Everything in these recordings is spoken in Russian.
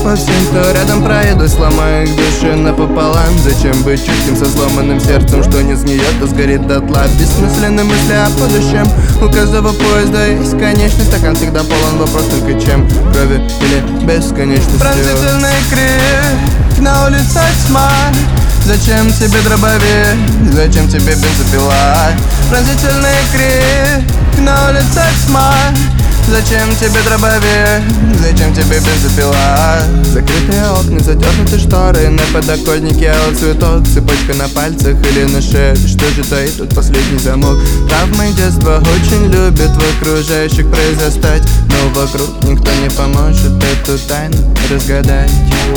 по всем, кто рядом проеду, сломаю их души напополам. Зачем быть чутким со сломанным сердцем, что не сгниет, а сгорит дотла? Бессмысленные мысли о будущем. У каждого поезда есть конечный стакан, всегда полон, вопрос только чем: крови или бесконечностью. Пронзительный крик, на улице тьма. Зачем тебе дробовик, зачем тебе бензопила? Пронзительный крик, на улице тьма. Зачем тебе дробовик, зачем тебе бензопила? Закрытые окна, задернуты шторы, на подоконнике алый цветок, цепочка на пальцах или на шее. Что же таит тут последний замок? Травмы детства очень любят в окружающих произрастать, но вокруг никто не поможет эту тайну разгадать.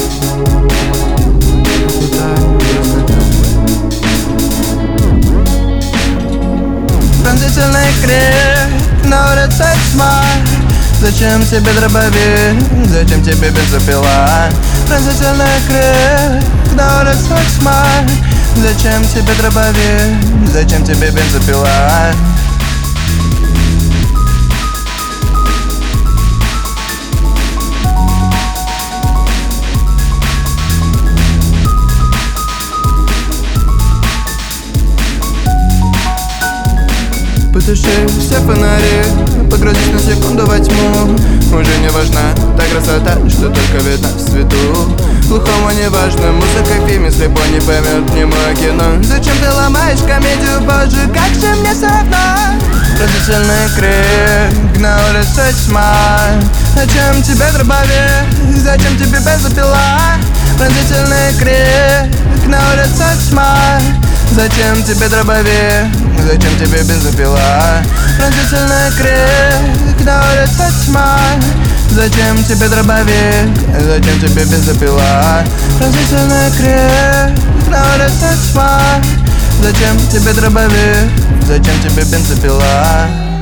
Пронзительный крик, на улице тьма. Зачем тебе дробовик, зачем тебе бензопила? Пронзительный крик, на улице тьма. Зачем тебе дробовик, зачем тебе бензопила? Потуши все фонари, погрузись на секунду во тьму. Уже не важна та красота, что только видна в свету. Глухому не важно, музыка в фильме, слепой не поймет немое кино. Зачем ты ломаешь комедию, боже, как же мне все равно? Пронзительный крик, на улице тьма. Зачем тебе дробовик, зачем тебе бензопила? Пронзительный крик, на улице тьма. Зачем тебе дробовик, зачем тебе бензопила? Пронзительный крик, на улице тьма. Зачем тебе дробовик, зачем тебе бензопила? Пронзительный крик, на улице тьма. Зачем тебе дробовик, зачем тебе бензопила?